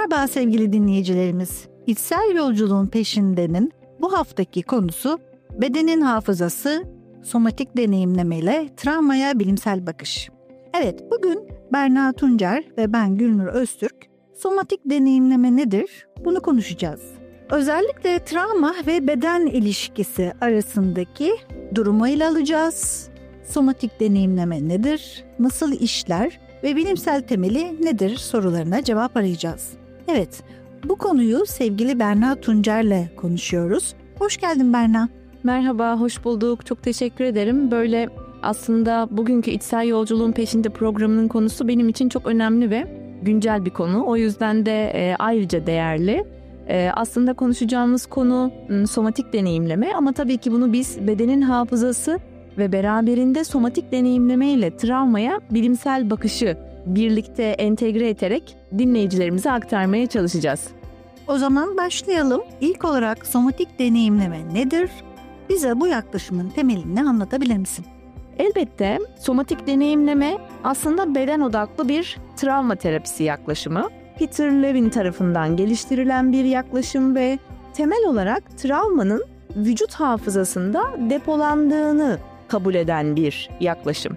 Merhaba sevgili dinleyicilerimiz. İçsel Yolculuğun Peşinde'nin bu haftaki konusu bedenin hafızası, somatik deneyimlemeyle travmaya bilimsel bakış. Evet, bugün Berna Tuncer ve ben Gülnur Öztürk somatik deneyimleme nedir? Bunu konuşacağız. Özellikle travma ve beden ilişkisi arasındaki durumu ele alacağız. Somatik deneyimleme nedir? Nasıl işler? Ve bilimsel temeli nedir sorularına cevap arayacağız. Evet, bu konuyu sevgili Berna Tuncer'le konuşuyoruz. Hoş geldin Berna. Merhaba, hoş bulduk. Çok teşekkür ederim. Böyle aslında bugünkü İçsel Yolculuğun Peşinde programının konusu benim için çok önemli ve güncel bir konu. O yüzden de ayrıca değerli. Aslında konuşacağımız konu somatik deneyimleme ama tabii ki bunu biz bedenin hafızası ve beraberinde somatik deneyimleme ile travmaya bilimsel bakışı birlikte entegre ederek dinleyicilerimize aktarmaya çalışacağız. O zaman başlayalım. İlk olarak somatik deneyimleme nedir? Bize bu yaklaşımın temelini anlatabilir misin? Elbette somatik deneyimleme aslında beden odaklı bir travma terapisi yaklaşımı. Peter Levine tarafından geliştirilen bir yaklaşım ve temel olarak travmanın vücut hafızasında depolandığını kabul eden bir yaklaşım.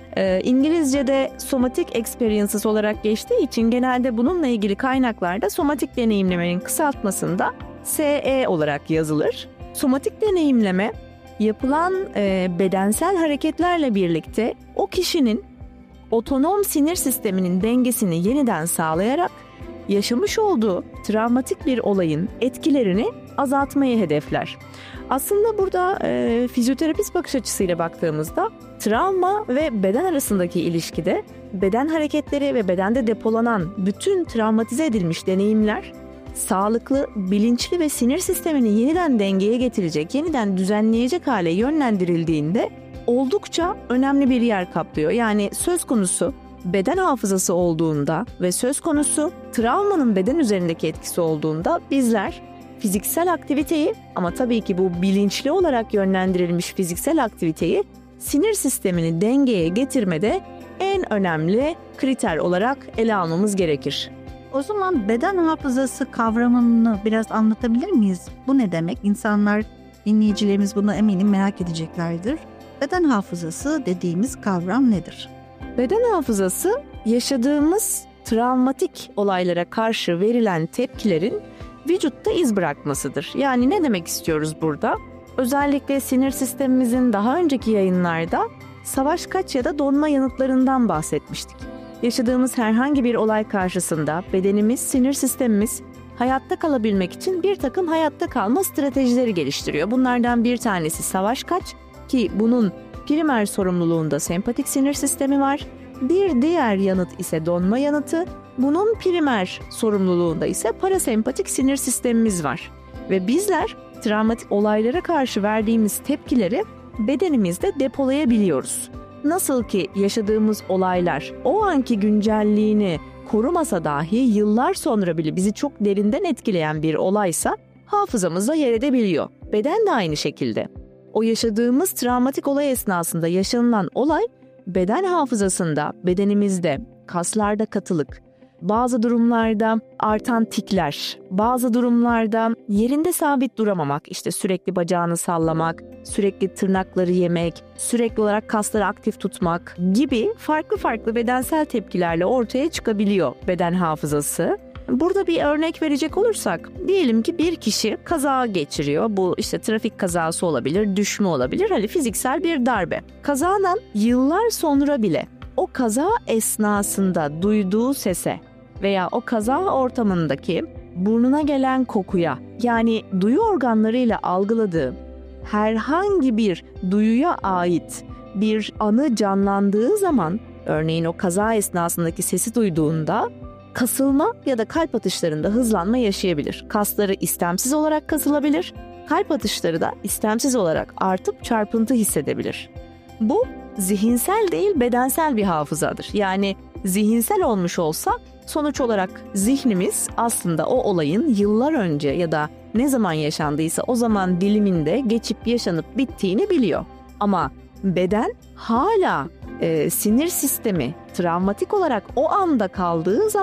İngilizce'de somatic experiences olarak geçtiği için genelde bununla ilgili kaynaklarda somatik deneyimlemenin kısaltmasında SE olarak yazılır. Somatik deneyimleme yapılan bedensel hareketlerle birlikte o kişinin otonom sinir sisteminin dengesini yeniden sağlayarak yaşamış olduğu travmatik bir olayın etkilerini azaltmayı hedefler. Aslında burada fizyoterapist bakış açısıyla baktığımızda travma ve beden arasındaki ilişkide beden hareketleri ve bedende depolanan bütün travmatize edilmiş deneyimler sağlıklı, bilinçli ve sinir sistemini yeniden dengeye getirecek, yeniden düzenleyecek hale yönlendirildiğinde oldukça önemli bir yer kaplıyor. Yani söz konusu beden hafızası olduğunda ve söz konusu travmanın beden üzerindeki etkisi olduğunda bizler fiziksel aktiviteyi ama tabii ki bu bilinçli olarak yönlendirilmiş fiziksel aktiviteyi sinir sistemini dengeye getirmede en önemli kriter olarak ele almamız gerekir. O zaman beden hafızası kavramını biraz anlatabilir miyiz? Bu ne demek? İnsanlar, dinleyicilerimiz bunu eminim merak edeceklerdir. Beden hafızası dediğimiz kavram nedir? Beden hafızası yaşadığımız travmatik olaylara karşı verilen tepkilerin vücutta iz bırakmasıdır. Yani ne demek istiyoruz burada? Özellikle sinir sistemimizin daha önceki yayınlarda savaş kaç ya da donma yanıtlarından bahsetmiştik. Yaşadığımız herhangi bir olay karşısında bedenimiz, sinir sistemimiz hayatta kalabilmek için bir takım hayatta kalma stratejileri geliştiriyor. Bunlardan bir tanesi savaş kaç ki bunun primer sorumluluğunda sempatik sinir sistemi var. Bir diğer yanıt ise donma yanıtı. Bunun primer sorumluluğunda ise parasempatik sinir sistemimiz var. Ve bizler travmatik olaylara karşı verdiğimiz tepkileri bedenimizde depolayabiliyoruz. Nasıl ki yaşadığımız olaylar o anki güncelliğini korumasa dahi yıllar sonra bile bizi çok derinden etkileyen bir olaysa hafızamızda yer edebiliyor. Beden de aynı şekilde. O yaşadığımız travmatik olay esnasında yaşanılan olay beden hafızasında, bedenimizde, kaslarda katılık, bazı durumlarda artan tikler, bazı durumlarda yerinde sabit duramamak, işte sürekli bacağını sallamak, sürekli tırnakları yemek, sürekli olarak kasları aktif tutmak gibi farklı bedensel tepkilerle ortaya çıkabiliyor beden hafızası. Burada bir örnek verecek olursak, diyelim ki bir kişi kaza geçiriyor. Bu işte trafik kazası olabilir, düşme olabilir, hani fiziksel bir darbe. Kazadan yıllar sonra bile o kaza esnasında duyduğu sese veya o kaza ortamındaki burnuna gelen kokuya, yani duyu organlarıyla algıladığı herhangi bir duyuya ait bir anı canlandığı zaman, örneğin o kaza esnasındaki sesi duyduğunda kasılma ya da kalp atışlarında hızlanma yaşayabilir. Kasları istemsiz olarak kasılabilir, kalp atışları da istemsiz olarak artıp çarpıntı hissedebilir. Bu zihinsel değil bedensel bir hafızadır. Yani zihinsel olmuş olsa sonuç olarak zihnimiz aslında o olayın yıllar önce ya da ne zaman yaşandıysa o zaman diliminde geçip yaşanıp bittiğini biliyor. Ama beden hala sinir sistemi travmatik olarak o anda kaldığı zaman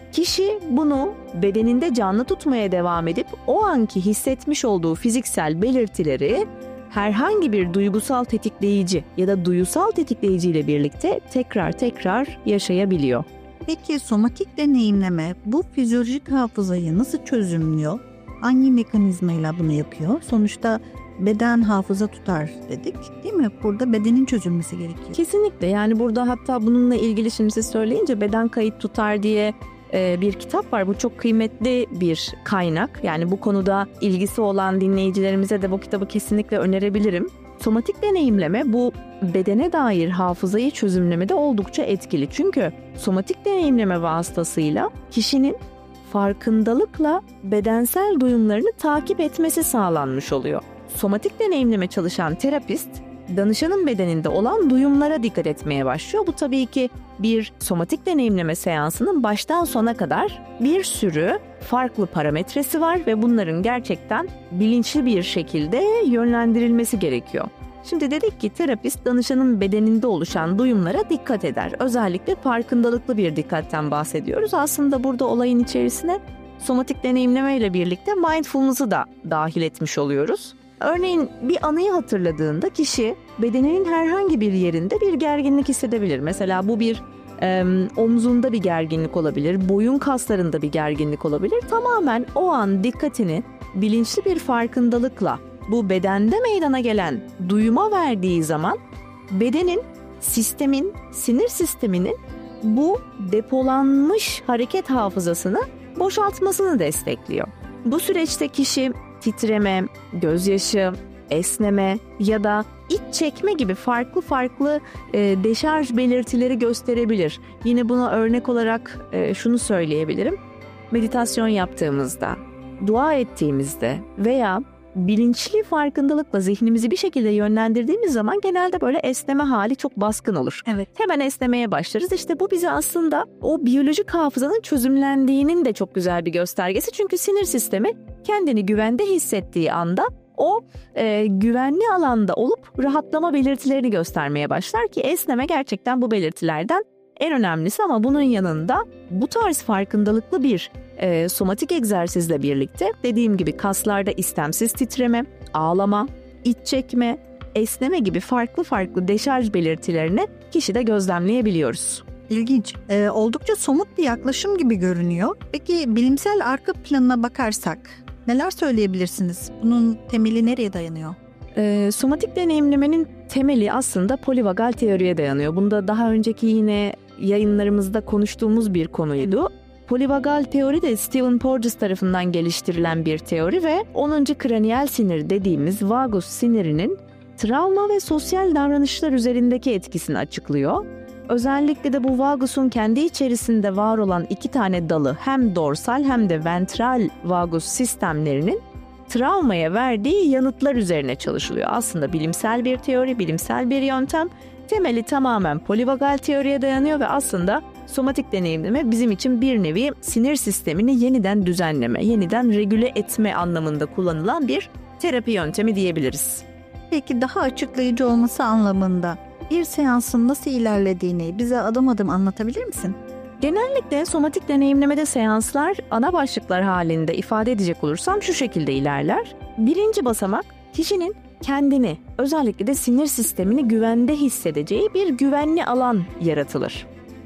Kişi bunu bedeninde canlı tutmaya devam edip o anki hissetmiş olduğu fiziksel belirtileri herhangi bir duygusal tetikleyici ya da duyusal tetikleyici ile birlikte tekrar yaşayabiliyor. Peki somatik deneyimleme bu fizyolojik hafızayı nasıl çözümlüyor? Hangi mekanizmayla bunu yapıyor? Sonuçta beden hafıza tutar dedik, değil mi? Burada bedenin çözülmesi gerekiyor. Kesinlikle, yani burada hatta bununla ilgili şimdi siz söyleyince beden kayıt tutar diye bir kitap var. Bu çok kıymetli bir kaynak. Yani bu konuda ilgisi olan dinleyicilerimize de bu kitabı kesinlikle önerebilirim. Somatik deneyimleme bu bedene dair hafızayı çözümlemede oldukça etkili. Çünkü somatik deneyimleme vasıtasıyla kişinin farkındalıkla bedensel duyumlarını takip etmesi sağlanmış oluyor. Somatik deneyimleme çalışan terapist, danışanın bedeninde olan duyumlara dikkat etmeye başlıyor. Bu tabii ki bir somatik deneyimleme seansının baştan sona kadar bir sürü farklı parametresi var ve bunların gerçekten bilinçli bir şekilde yönlendirilmesi gerekiyor. Şimdi dedik ki terapist danışanın bedeninde oluşan duyumlara dikkat eder. Özellikle farkındalıklı bir dikkatten bahsediyoruz. Aslında burada olayın içerisine somatik deneyimleme ile birlikte mindfulness'ı da dahil etmiş oluyoruz. Örneğin bir anıyı hatırladığında kişi bedeninin herhangi bir yerinde bir gerginlik hissedebilir. Mesela bu bir omzunda bir gerginlik olabilir, boyun kaslarında bir gerginlik olabilir. Tamamen o an dikkatini bilinçli bir farkındalıkla bu bedende meydana gelen duyuma verdiği zaman bedenin, sistemin, sinir sisteminin bu depolanmış hareket hafızasını boşaltmasını destekliyor. Bu süreçte kişi titreme, gözyaşı, esneme ya da iç çekme gibi farklı deşarj belirtileri gösterebilir. Yine buna örnek olarak şunu söyleyebilirim. Meditasyon yaptığımızda, dua ettiğimizde veya bilinçli farkındalıkla zihnimizi bir şekilde yönlendirdiğimiz zaman genelde böyle esneme hali çok baskın olur. Evet. Hemen esnemeye başlarız. İşte bu bize aslında o biyolojik hafızanın çözümlendiğinin de çok güzel bir göstergesi. Çünkü sinir sistemi kendini güvende hissettiği anda o güvenli alanda olup rahatlama belirtilerini göstermeye başlar ki esneme gerçekten bu belirtilerden en önemlisi. Ama bunun yanında bu tarz farkındalıklı bir somatik egzersizle birlikte dediğim gibi kaslarda istemsiz titreme, ağlama, iç çekme, esneme gibi farklı deşarj belirtilerini kişide gözlemleyebiliyoruz. İlginç. Oldukça somut bir yaklaşım gibi görünüyor. Peki bilimsel arka planına bakarsak neler söyleyebilirsiniz? Bunun temeli nereye dayanıyor? Somatik deneyimlemenin temeli aslında polivagal teoriye dayanıyor. Bunda daha önceki yine yayınlarımızda konuştuğumuz bir konuydu. Polivagal teori de Stephen Porges tarafından geliştirilen bir teori ve 10. kraniyel sinir dediğimiz vagus sinirinin travma ve sosyal davranışlar üzerindeki etkisini açıklıyor. Özellikle de bu vagusun kendi içerisinde var olan 2 tane dalı, hem dorsal hem de ventral vagus sistemlerinin travmaya verdiği yanıtlar üzerine çalışılıyor. Aslında bilimsel bir teori, bilimsel bir yöntem. Temeli tamamen polivagal teoriye dayanıyor ve aslında somatik deneyimleme bizim için bir nevi sinir sistemini yeniden düzenleme, yeniden regüle etme anlamında kullanılan bir terapi yöntemi diyebiliriz. Peki daha açıklayıcı olması anlamında bir seansın nasıl ilerlediğini bize adım adım anlatabilir misin? Genellikle somatik deneyimlemede seanslar ana başlıklar halinde ifade edecek olursam şu şekilde ilerler. Birinci basamak kişinin kendini, özellikle de sinir sistemini güvende hissedeceği bir güvenli alan yaratılır.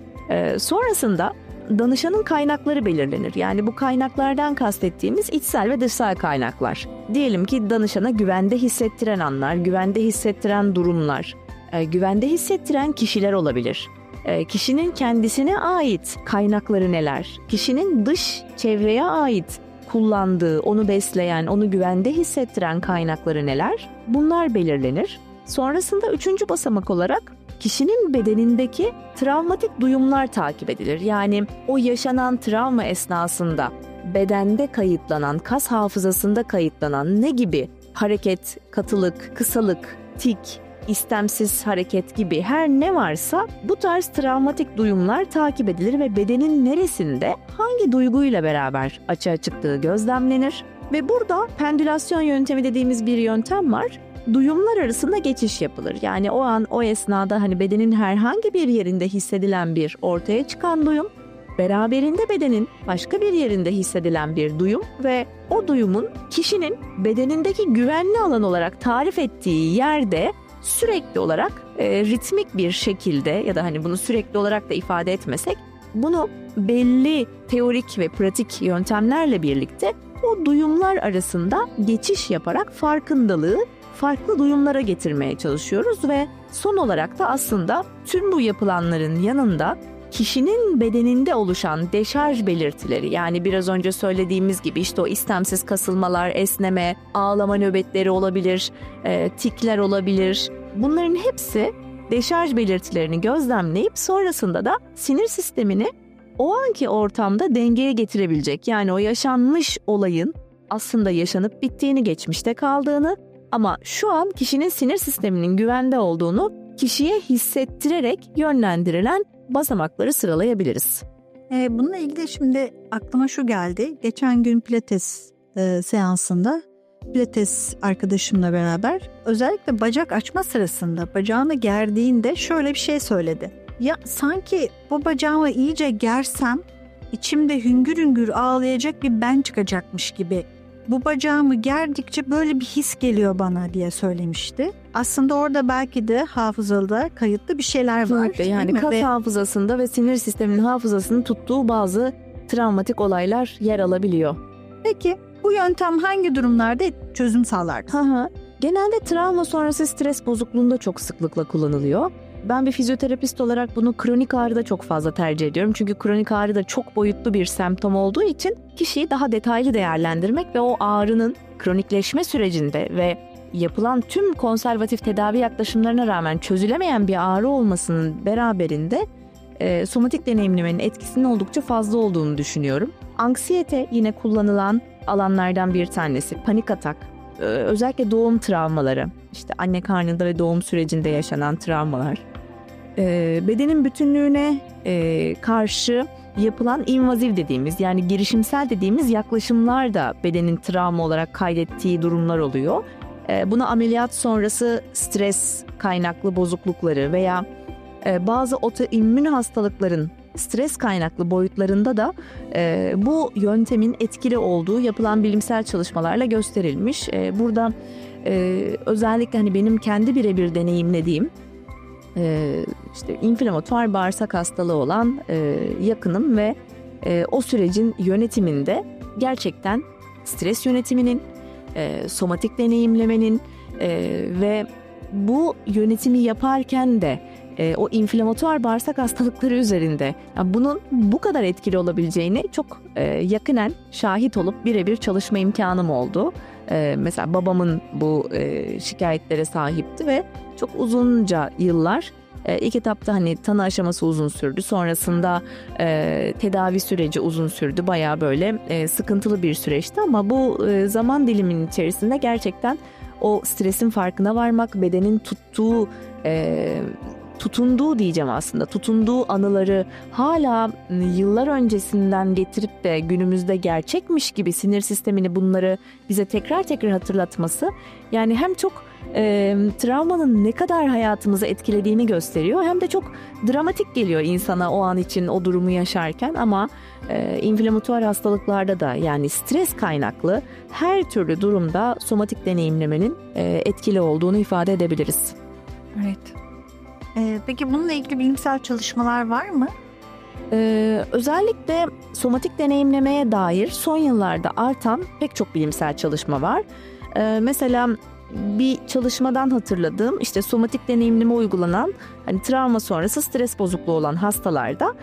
Sonrasında danışanın kaynakları belirlenir. Yani bu kaynaklardan kastettiğimiz içsel ve dışsal kaynaklar. Diyelim ki danışana güvende hissettiren anlar, güvende hissettiren durumlar, güvende hissettiren kişiler olabilir. Kişinin kendisine ait kaynakları neler? Kişinin dış çevreye ait kullandığı, onu besleyen, onu güvende hissettiren kaynakları neler? Bunlar belirlenir. Sonrasında 3. basamak olarak kişinin bedenindeki travmatik duyumlar takip edilir. Yani o yaşanan travma esnasında bedende kayıtlanan, kas hafızasında kayıtlanan ne gibi hareket, katılık, kısalık, tik, istemsiz hareket gibi her ne varsa bu tarz travmatik duyumlar takip edilir ve bedenin neresinde hangi duyguyla beraber açığa çıktığı gözlemlenir. Ve burada pendülasyon yöntemi dediğimiz bir yöntem var. Duyumlar arasında geçiş yapılır. Yani o an, o esnada bedenin herhangi bir yerinde hissedilen bir ortaya çıkan duyum beraberinde bedenin başka bir yerinde hissedilen bir duyum ve o duyumun kişinin bedenindeki güvenli alan olarak tarif ettiği yerde sürekli olarak ritmik bir şekilde ya da hani bunu sürekli olarak da ifade etmesek, bunu belli teorik ve pratik yöntemlerle birlikte o duyumlar arasında geçiş yaparak farkındalığı farklı duyumlara getirmeye çalışıyoruz ve son olarak da aslında tüm bu yapılanların yanında kişinin bedeninde oluşan deşarj belirtileri, yani biraz önce söylediğimiz gibi işte o istemsiz kasılmalar, esneme, ağlama nöbetleri olabilir, tikler olabilir. Bunların hepsi deşarj belirtilerini gözlemleyip sonrasında da sinir sistemini o anki ortamda dengeye getirebilecek. Yani o yaşanmış olayın aslında yaşanıp bittiğini, geçmişte kaldığını ama şu an kişinin sinir sisteminin güvende olduğunu kişiye hissettirerek yönlendirilen basamakları sıralayabiliriz. Bununla ilgili şimdi aklıma şu geldi. Geçen gün pilates seansında pilates arkadaşımla beraber özellikle bacak açma sırasında bacağını gerdiğinde şöyle bir şey söyledi. Ya sanki bu bacağımı iyice gersem içimde hüngür hüngür ağlayacak bir ben çıkacakmış gibi. Bu bacağımı gerdikçe böyle bir his geliyor bana diye söylemişti. Aslında orada belki de hafızada kayıtlı bir şeyler var. Kesinlikle, yani kas hafızasında ve sinir sisteminin hafızasını tuttuğu bazı travmatik olaylar yer alabiliyor. Peki bu yöntem hangi durumlarda çözüm sağlar? Genelde travma sonrası stres bozukluğunda çok sıklıkla kullanılıyor. Ben bir fizyoterapist olarak bunu kronik ağrıda çok fazla tercih ediyorum. Çünkü kronik ağrı da çok boyutlu bir semptom olduğu için kişiyi daha detaylı değerlendirmek ve o ağrının kronikleşme sürecinde ve yapılan tüm konservatif tedavi yaklaşımlarına rağmen çözülemeyen bir ağrı olmasının beraberinde somatik deneyimlemenin etkisinin oldukça fazla olduğunu düşünüyorum. Anksiyete yine kullanılan alanlardan bir tanesi. Panik atak, özellikle doğum travmaları, işte anne karnında ve doğum sürecinde yaşanan travmalar. Bedenin bütünlüğüne karşı yapılan invaziv dediğimiz, yani girişimsel dediğimiz yaklaşımlar da bedenin travma olarak kaydettiği durumlar oluyor. Buna ameliyat sonrası stres kaynaklı bozuklukları veya bazı otoimmün hastalıkların stres kaynaklı boyutlarında da bu yöntemin etkili olduğu yapılan bilimsel çalışmalarla gösterilmiş. Burada özellikle hani benim kendi birebir deneyimlediğim işte inflamatuar bağırsak hastalığı olan yakınım ve o sürecin yönetiminde gerçekten stres yönetiminin, somatik deneyimlemenin ve bu yönetimi yaparken de o inflamatuar bağırsak hastalıkları üzerinde bunun bu kadar etkili olabileceğini çok yakinen şahit olup birebir çalışma imkanım oldu. Mesela babamın bu şikayetlere sahipti ve çok uzunca yıllar ilk etapta hani tanı aşaması uzun sürdü. Sonrasında tedavi süreci uzun sürdü. Bayağı böyle sıkıntılı bir süreçti ama bu zaman diliminin içerisinde gerçekten o stresin farkına varmak, bedenin tutunduğu anıları hala yıllar öncesinden getirip de günümüzde gerçekmiş gibi sinir sistemini bunları bize tekrar tekrar hatırlatması, yani hem çok travmanın ne kadar hayatımızı etkilediğini gösteriyor, hem de çok dramatik geliyor insana o an için o durumu yaşarken. Ama inflamatuar hastalıklarda da, yani stres kaynaklı her türlü durumda somatik deneyimlemenin etkili olduğunu ifade edebiliriz. Evet. Peki bununla ilgili bilimsel çalışmalar var mı? Özellikle somatik deneyimlemeye dair son yıllarda artan pek çok bilimsel çalışma var. Mesela bir çalışmadan hatırladığım, işte somatik deneyimleme uygulanan hani travma sonrası stres bozukluğu olan hastalarda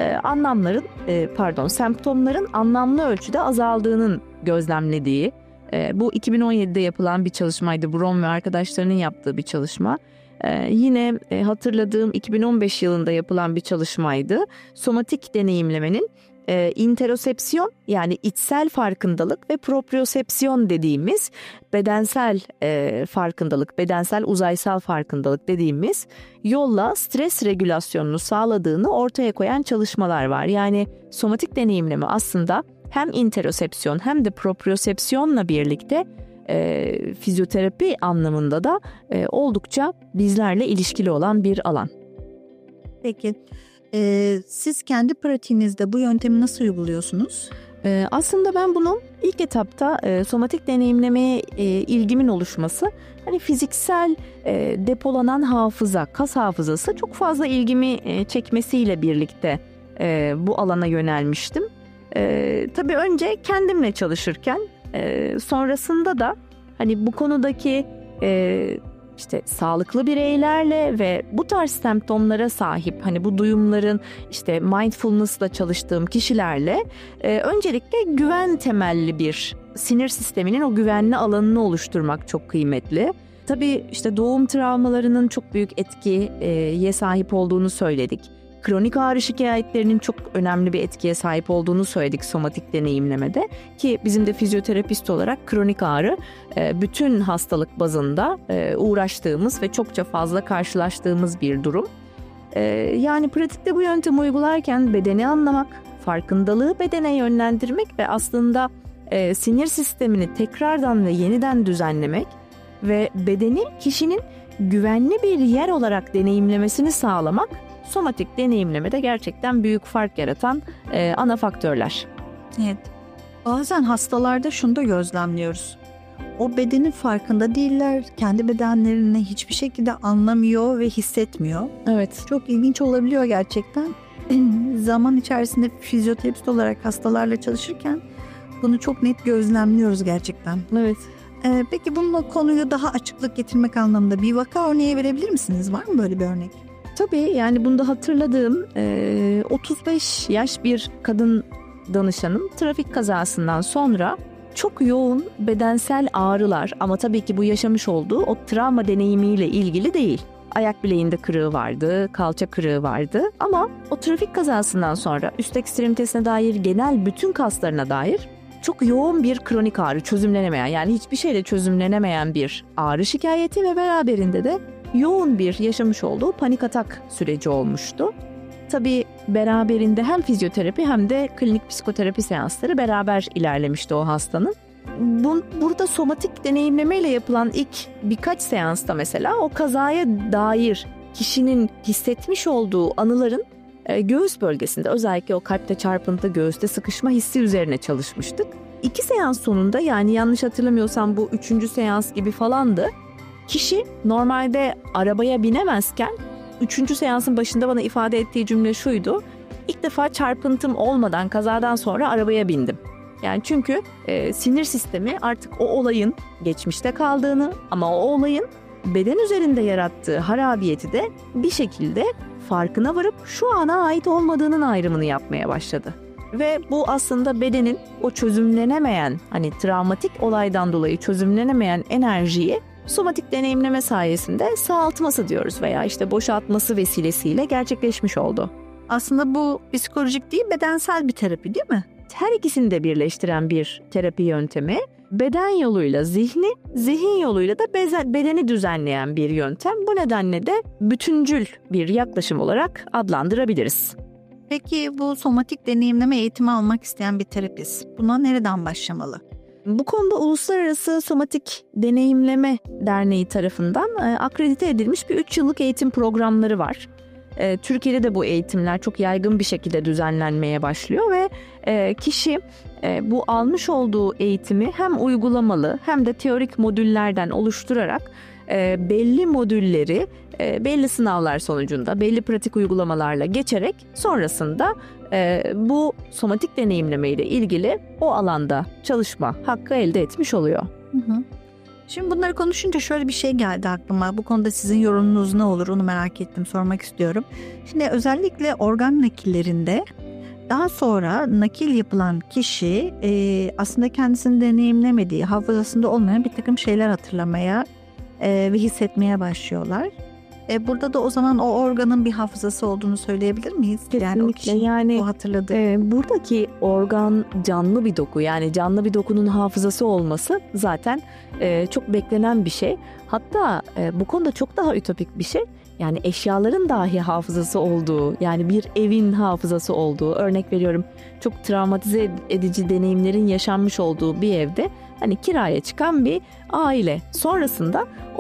semptomların anlamlı ölçüde azaldığının gözlemlediği, bu 2017'de yapılan bir çalışmaydı. Brom ve arkadaşlarının yaptığı bir çalışma. Yine hatırladığım 2015 yılında yapılan bir çalışmaydı. Somatik deneyimlemenin interosepsiyon, yani içsel farkındalık ve propriosepsiyon dediğimiz bedensel farkındalık, bedensel uzaysal farkındalık dediğimiz yolla stres regülasyonunu sağladığını ortaya koyan çalışmalar var. Yani somatik deneyimleme aslında hem interosepsiyon hem de propriosepsiyonla birlikte fizyoterapi anlamında da oldukça bizlerle ilişkili olan bir alan. Peki Siz kendi pratiğinizde bu yöntemi nasıl uyguluyorsunuz? Aslında ben bunu ilk etapta somatik deneyimlemeye ilgimin oluşması, hani fiziksel depolanan hafıza, kas hafızası çok fazla ilgimi çekmesiyle birlikte bu alana yönelmiştim. Tabii önce kendimle çalışırken sonrasında da hani bu konudaki işte sağlıklı bireylerle ve bu tarz semptomlara sahip, hani bu duyumların işte mindfulness'la çalıştığım kişilerle öncelikle güven temelli bir sinir sisteminin o güvenli alanını oluşturmak çok kıymetli. Tabii işte doğum travmalarının çok büyük etkiye sahip olduğunu söyledik. Kronik ağrı şikayetlerinin çok önemli bir etkiye sahip olduğunu söyledik somatik deneyimlemede, ki bizim de fizyoterapist olarak kronik ağrı bütün hastalık bazında uğraştığımız ve çokça fazla karşılaştığımız bir durum. Yani pratikte bu yöntemi uygularken bedeni anlamak, farkındalığı bedene yönlendirmek ve aslında sinir sistemini tekrardan ve yeniden düzenlemek ve bedeni kişinin güvenli bir yer olarak deneyimlemesini sağlamak, somatik deneyimlemede gerçekten büyük fark yaratan ana faktörler. Evet. Bazen hastalarda şunu da gözlemliyoruz. O bedenin farkında değiller. Kendi bedenlerini hiçbir şekilde anlamıyor ve hissetmiyor. Evet. Çok ilginç olabiliyor gerçekten. Zaman içerisinde fizyoterapist olarak hastalarla çalışırken bunu çok net gözlemliyoruz gerçekten. Evet. Peki bununla konuyu daha açıklık getirmek anlamında bir vaka örneği verebilir misiniz? Var mı böyle bir örnek? Tabii, yani bunda hatırladığım 35 yaş bir kadın danışanım trafik kazasından sonra çok yoğun bedensel ağrılar, ama tabii ki bu yaşamış olduğu o travma deneyimiyle ilgili değil. Ayak bileğinde kırığı vardı, kalça kırığı vardı, ama o trafik kazasından sonra üst ekstremitesine dair, genel bütün kaslarına dair çok yoğun bir kronik ağrı, çözümlenemeyen, yani hiçbir şeyle çözümlenemeyen bir ağrı şikayeti ve beraberinde de yoğun bir yaşamış olduğu panik atak süreci olmuştu. Tabii beraberinde hem fizyoterapi hem de klinik psikoterapi seansları beraber ilerlemişti o hastanın. Burada somatik deneyimlemeyle yapılan ilk birkaç seansta mesela o kazaya dair kişinin hissetmiş olduğu anıların göğüs bölgesinde, özellikle o kalpte çarpıntı, göğüste sıkışma hissi üzerine çalışmıştık. 2 seans sonunda, yani yanlış hatırlamıyorsam bu 3. seans gibi falandı, kişi normalde arabaya binemezken 3. seansın başında bana ifade ettiği cümle şuydu: İlk defa çarpıntım olmadan kazadan sonra arabaya bindim. Yani çünkü sinir sistemi artık o olayın geçmişte kaldığını, ama o olayın beden üzerinde yarattığı harabiyeti de bir şekilde farkına varıp şu ana ait olmadığının ayrımını yapmaya başladı. Ve bu aslında bedenin o çözümlenemeyen, hani travmatik olaydan dolayı çözümlenemeyen enerjiyi somatik deneyimleme sayesinde sağaltması diyoruz veya işte boşaltması vesilesiyle gerçekleşmiş oldu. Aslında bu psikolojik değil, bedensel bir terapi değil mi? Her ikisini de birleştiren bir terapi yöntemi. Beden yoluyla zihni, zihin yoluyla da bedeni düzenleyen bir yöntem. Bu nedenle de bütüncül bir yaklaşım olarak adlandırabiliriz. Peki bu somatik deneyimleme eğitimi almak isteyen bir terapist buna nereden başlamalı? Bu konuda Uluslararası Somatik Deneyimleme Derneği tarafından akredite edilmiş bir 3 yıllık eğitim programları var. Türkiye'de de bu eğitimler çok yaygın bir şekilde düzenlenmeye başlıyor ve kişi bu almış olduğu eğitimi hem uygulamalı hem de teorik modüllerden oluşturarak belli modülleri belli sınavlar sonucunda, belli pratik uygulamalarla geçerek sonrasında bu somatik deneyimleme ile ilgili o alanda çalışma hakkı elde etmiş oluyor. Şimdi bunları konuşunca şöyle bir şey geldi aklıma. Bu konuda sizin yorumunuz ne olur onu merak ettim, sormak istiyorum. Şimdi özellikle organ nakillerinde daha sonra nakil yapılan kişi aslında kendisini deneyimlemediği, hafızasında olmayan bir takım şeyler hatırlamaya ve hissetmeye başlıyorlar. Burada da o zaman o organın bir hafızası olduğunu söyleyebilir miyiz? Kesinlikle. Yani o kişi o hatırladı. Buradaki organ canlı bir doku, yani canlı bir dokunun hafızası olması zaten çok beklenen bir şey. Hatta bu konuda çok daha ütopik bir şey. Yani eşyaların dahi hafızası olduğu, yani bir evin hafızası olduğu, örnek veriyorum, çok travmatize edici deneyimlerin yaşanmış olduğu bir evde hani kiraya çıkan bir aile sonrasında o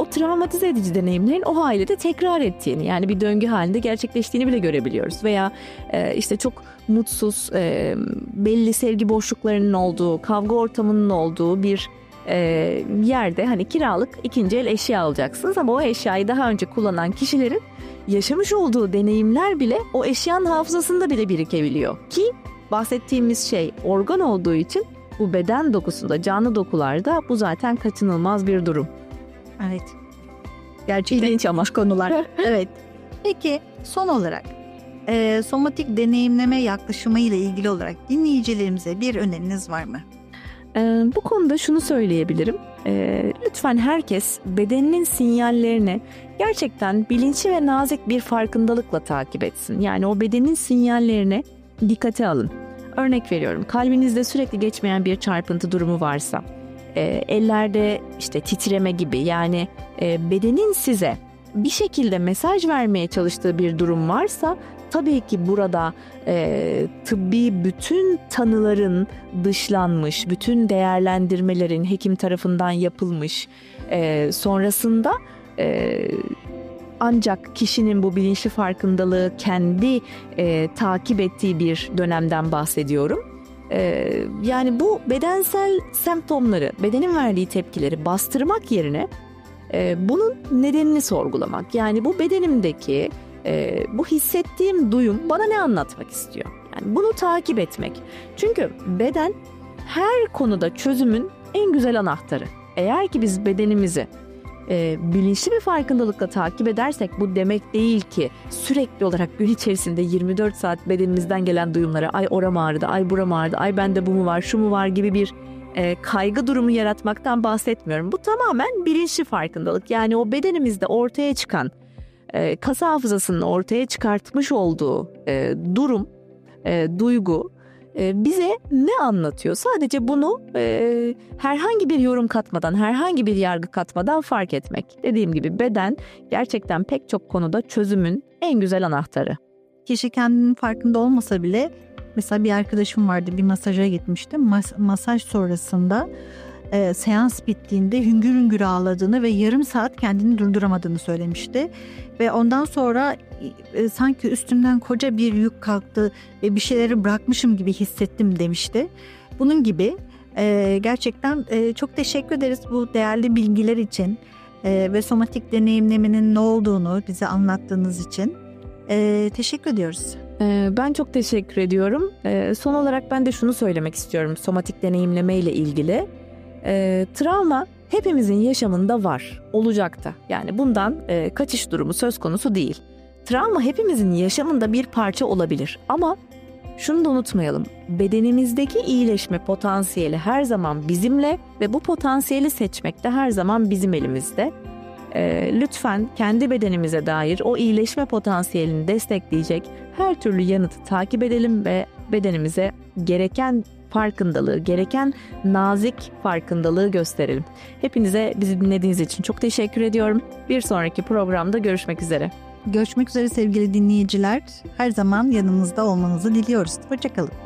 o travmatize edici deneyimlerin o ailede tekrar ettiğini, yani bir döngü halinde gerçekleştiğini bile görebiliyoruz. Veya işte çok mutsuz, belli sevgi boşluklarının olduğu, kavga ortamının olduğu bir yerde hani kiralık ikinci el eşya alacaksınız ama o eşyayı daha önce kullanan kişilerin yaşamış olduğu deneyimler bile o eşyanın hafızasında bile birikebiliyor. Ki bahsettiğimiz şey organ olduğu için bu beden dokusunda, canlı dokularda bu zaten kaçınılmaz bir durum. Evet. Gerçekten İlginç ama konular. Evet. Peki son olarak somatik deneyimleme yaklaşımı ile ilgili olarak dinleyicilerimize bir öneriniz var mı? Bu konuda şunu söyleyebilirim. Lütfen herkes bedeninin sinyallerini gerçekten bilinçli ve nazik bir farkındalıkla takip etsin. Yani o bedenin sinyallerine dikkate alın. Örnek veriyorum, kalbinizde sürekli geçmeyen bir çarpıntı durumu varsa, ellerde işte titreme gibi, yani bedenin size bir şekilde mesaj vermeye çalıştığı bir durum varsa, tabii ki burada tıbbi bütün tanıların dışlanmış, bütün değerlendirmelerin hekim tarafından yapılmış, sonrasında ancak kişinin bu bilinçli farkındalığı kendi takip ettiği bir dönemden bahsediyorum. Yani bu bedensel semptomları, bedenin verdiği tepkileri bastırmak yerine bunun nedenini sorgulamak. Yani bu bedenimdeki bu hissettiğim duyum bana ne anlatmak istiyor? Yani bunu takip etmek. Çünkü beden her konuda çözümün en güzel anahtarı. Eğer ki biz bedenimizi bilinçli bir farkındalıkla takip edersek, bu demek değil ki sürekli olarak gün içerisinde 24 saat bedenimizden gelen duyumlara ay oram ağrıdı, ay buram ağrıdı, ay bende bu mu var, şu mu var gibi bir kaygı durumu yaratmaktan bahsetmiyorum. Bu tamamen bilinçli farkındalık. Yani o bedenimizde ortaya çıkan kas hafızasının ortaya çıkartmış olduğu durum, duygu bize ne anlatıyor? Sadece bunu herhangi bir yorum katmadan, herhangi bir yargı katmadan fark etmek. Dediğim gibi beden gerçekten pek çok konuda çözümün en güzel anahtarı. Kişi kendinin farkında olmasa bile, mesela bir arkadaşım vardı, bir masaja gitmişti. Masaj sonrasında seans bittiğinde hüngür hüngür ağladığını ve yarım saat kendini durduramadığını söylemişti. Ve ondan sonra sanki üstümden koca bir yük kalktı ve bir şeyleri bırakmışım gibi hissettim demişti. Bunun gibi gerçekten çok teşekkür ederiz bu değerli bilgiler için ve somatik deneyimlemenin ne olduğunu bize anlattığınız için. Teşekkür ediyoruz. Ben çok teşekkür ediyorum. Son olarak ben de şunu söylemek istiyorum somatik deneyimleme ile ilgili. Travma hepimizin yaşamında var, olacak da. Yani bundan kaçış durumu söz konusu değil. Travma hepimizin yaşamında bir parça olabilir. Ama şunu da unutmayalım. Bedenimizdeki iyileşme potansiyeli her zaman bizimle ve bu potansiyeli seçmek de her zaman bizim elimizde. Lütfen kendi bedenimize dair o iyileşme potansiyelini destekleyecek her türlü yanıtı takip edelim ve bedenimize gereken farkındalığı, gereken nazik farkındalığı gösterelim. Hepinize bizi dinlediğiniz için çok teşekkür ediyorum. Bir sonraki programda görüşmek üzere. Görüşmek üzere sevgili dinleyiciler. Her zaman yanımızda olmanızı diliyoruz. Hoşça kalın.